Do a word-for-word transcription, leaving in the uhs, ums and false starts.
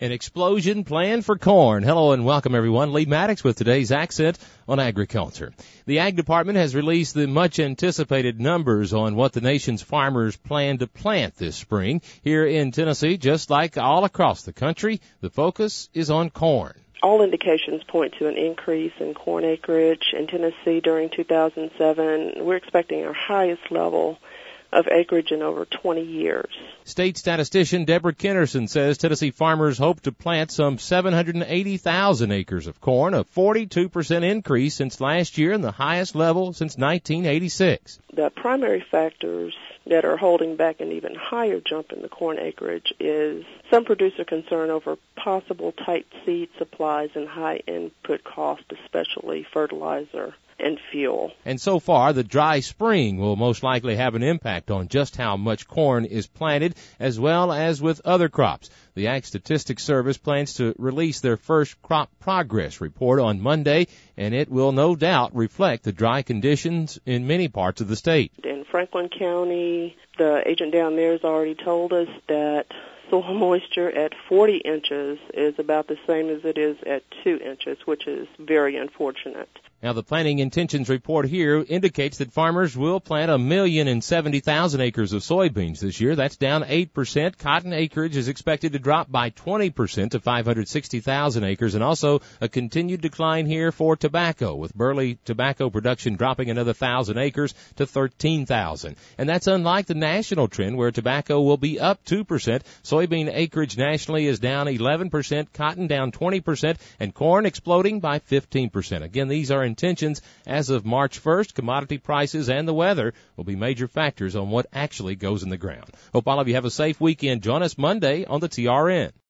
An explosion planned for corn. Hello and welcome, everyone. Lee Maddox with today's Accent on Agriculture. The Ag Department has released the much-anticipated numbers on what the nation's farmers plan to plant this spring. Here in Tennessee, just like all across the country, the focus is on corn. All indications point to an increase in corn acreage in Tennessee during two thousand seven. We're expecting our highest level of acreage in over twenty years. State statistician Deborah Kennerson says Tennessee farmers hope to plant some seven hundred eighty thousand acres of corn, a forty-two percent increase since last year and the highest level since nineteen eighty-six. The primary factors that are holding back an even higher jump in the corn acreage is some producer concern over possible tight seed supplies and high input costs, especially fertilizer and fuel. And so far, the dry spring will most likely have an impact on just how much corn is planted, as well as with other crops. The Ag Statistics Service plans to release their first crop progress report on Monday, and it will no doubt reflect the dry conditions in many parts of the state. In Franklin County, the agent down there has already told us that soil moisture at forty inches is about the same as it is at two inches, which is very unfortunate. Now, the planting intentions report here indicates that farmers will plant a million and seventy thousand acres of soybeans this year. That's down eight percent. Cotton acreage is expected to drop by twenty percent to five hundred sixty thousand acres, and also a continued decline here for tobacco, with burley tobacco production dropping another one thousand acres to thirteen thousand. And that's unlike the national trend where tobacco will be up two percent. Soybean acreage nationally is down eleven percent, cotton down twenty percent, and corn exploding by fifteen percent. Again, these are intentions as of March first. Commodity prices and the weather will be major factors on what actually goes in the ground. Hope all of you have a safe weekend. Join us Monday on the T R N.